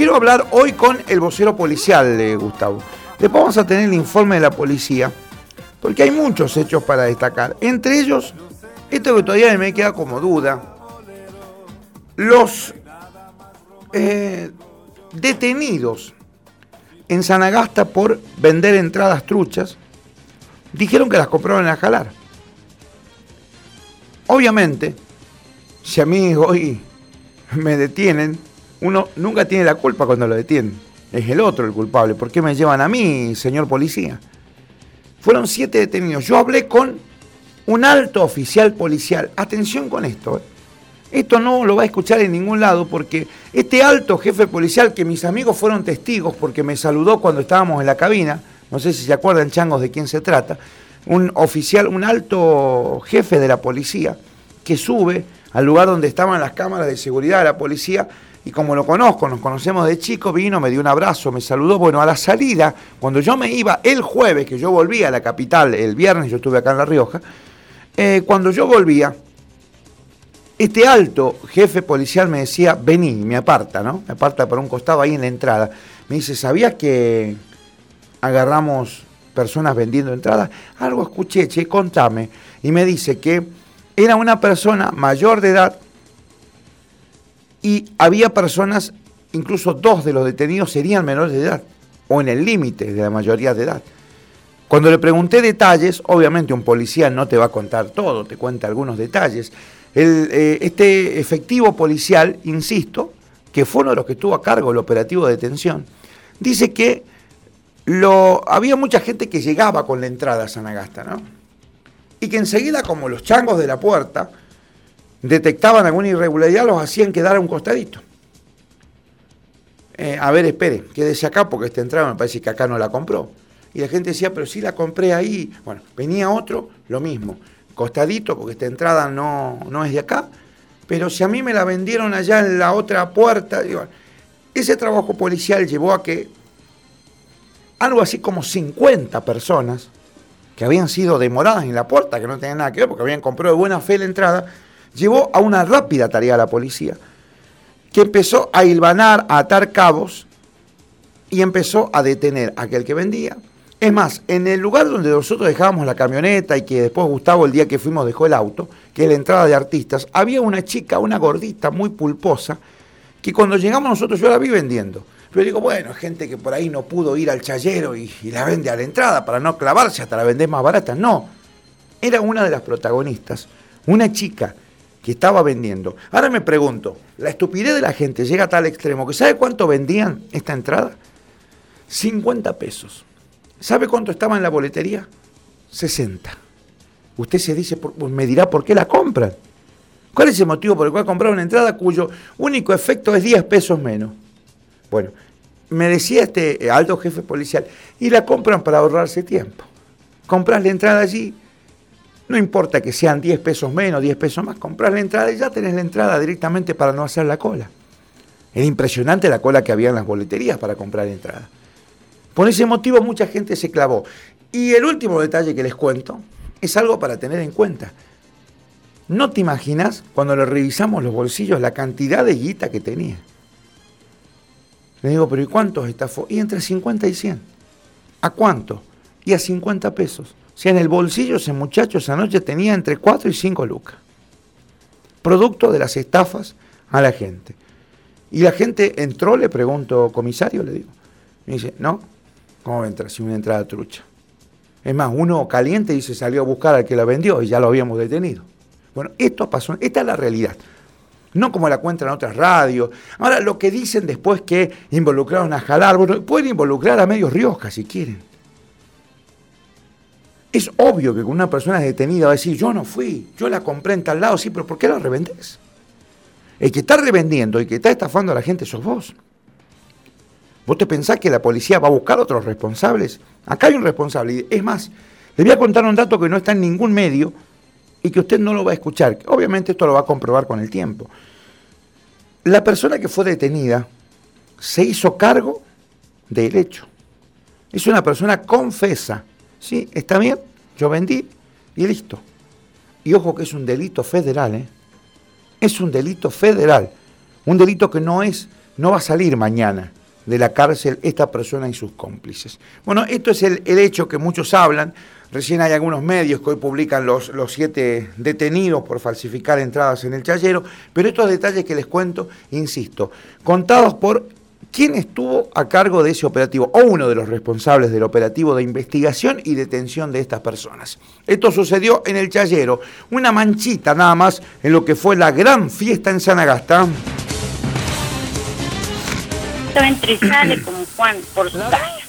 quiero hablar hoy con el vocero policial, Gustavo. Después vamos a tener el informe de la policía, porque hay muchos hechos para destacar. Entre ellos, esto que todavía me queda como duda, los detenidos en Sanagasta por vender entradas truchas, dijeron que las compraron en Ajalar. Obviamente, si a mí hoy me detienen, uno nunca tiene la culpa cuando lo detienen. Es el otro el culpable. ¿Por qué me llevan a mí, señor policía? Fueron 7 detenidos. Yo hablé con un alto oficial policial. Atención con esto. Esto no lo va a escuchar en ningún lado porque este alto jefe policial, que mis amigos fueron testigos porque me saludó cuando estábamos en la cabina, no sé si se acuerdan, changos, de quién se trata, un oficial, un alto jefe de la policía que sube al lugar donde estaban las cámaras de seguridad de la policía y como lo conozco, nos conocemos de chico, vino, me dio un abrazo, me saludó. Bueno, a la salida, cuando yo me iba el jueves, que yo volvía a la capital el viernes, yo estuve acá en La Rioja, cuando yo volvía, este alto jefe policial me decía, vení, me aparta, ¿no? Me aparta por un costado ahí en la entrada. Me dice, ¿sabías que agarramos personas vendiendo entradas? Algo escuché, che, contame. Y me dice que era una persona mayor de edad y había personas, incluso 2 de los detenidos serían menores de edad, o en el límite de la mayoría de edad. Cuando le pregunté detalles, obviamente un policía no te va a contar todo, te cuenta algunos detalles. Este efectivo policial, insisto, que fue uno de los que estuvo a cargo del operativo de detención, dice que había mucha gente que llegaba con la entrada a Sanagasta, ¿no? Y que enseguida, como los changos de la puerta detectaban alguna irregularidad, los hacían quedar a un costadito. A ver, espere, quédese acá porque esta entrada me parece que acá no la compró. Y la gente decía, pero sí la compré ahí. Bueno, venía otro, lo mismo, costadito porque esta entrada no es de acá, pero si a mí me la vendieron allá en la otra puerta. Digo, ese trabajo policial llevó a que algo así como 50 personas que habían sido demoradas en la puerta, que no tenían nada que ver porque habían comprado de buena fe la entrada, llevó a una rápida tarea a la policía, que empezó a hilvanar, a atar cabos y empezó a detener a aquel que vendía. Es más, en el lugar donde nosotros dejábamos la camioneta y que después Gustavo el día que fuimos dejó el auto, que es la entrada de artistas, había una chica, una gordita muy pulposa, que cuando llegamos nosotros yo la vi vendiendo. Pero digo, bueno, gente que por ahí no pudo ir al chayero y la vende a la entrada para no clavarse, hasta la vendés más barata. No, era una de las protagonistas, una chica que estaba vendiendo. Ahora me pregunto, la estupidez de la gente llega a tal extremo que ¿sabe cuánto vendían esta entrada? 50 pesos. ¿Sabe cuánto estaba en la boletería? 60. Usted se dice, me dirá por qué la compran. ¿Cuál es el motivo por el cual comprar una entrada cuyo único efecto es 10 pesos menos? Bueno, me decía este alto jefe policial, y la compran para ahorrarse tiempo. Comprás la entrada allí, no importa que sean 10 pesos menos, 10 pesos más, comprás la entrada y ya tenés la entrada directamente para no hacer la cola. Era impresionante la cola que había en las boleterías para comprar entrada. Por ese motivo mucha gente se clavó. Y el último detalle que les cuento es algo para tener en cuenta. No te imaginas, cuando le revisamos los bolsillos, la cantidad de guita que tenía. Le digo, pero ¿y cuántos estafó? Y entre 50 y 100. ¿A cuánto? Y a 50 pesos. O sea, en el bolsillo ese muchacho esa noche tenía entre 4 y 5 lucas. Producto de las estafas a la gente. Y la gente entró, le pregunto, comisario, le digo. Me dice, no, ¿cómo va a entrar si una entrada trucha? Es más, uno caliente y se salió a buscar al que la vendió y ya lo habíamos detenido. Bueno, esto pasó, esta es la realidad. No como la cuentan otras radios. Ahora, lo que dicen después que involucraron a Ajalar, bueno, pueden involucrar a Medios Rioja si quieren. Es obvio que una persona detenida va a decir, yo no fui, yo la compré en tal lado, sí, pero ¿por qué la revendés? El que está revendiendo y que está estafando a la gente sos vos. ¿Vos te pensás que la policía va a buscar otros responsables? Acá hay un responsable. Es más, le voy a contar un dato que no está en ningún medio y que usted no lo va a escuchar. Obviamente esto lo va a comprobar con el tiempo. La persona que fue detenida se hizo cargo del hecho. Es una persona confesa. ¿Sí? ¿Está bien? Yo vendí y listo. Y ojo que es un delito federal, ¿eh? Es un delito federal. Un delito que no va a salir mañana. de la cárcel esta persona y sus cómplices. Bueno, esto es el hecho que muchos hablan. Recién hay algunos medios que hoy publican los 7 detenidos por falsificar entradas en el Chayero, pero estos detalles que les cuento, insisto, contados por quien estuvo a cargo de ese operativo, o uno de los responsables del operativo de investigación y detención de estas personas. Esto sucedió en el Chayero, una manchita nada más en lo que fue la gran fiesta en Sanagasta. Entra y sale como Juan por su casa.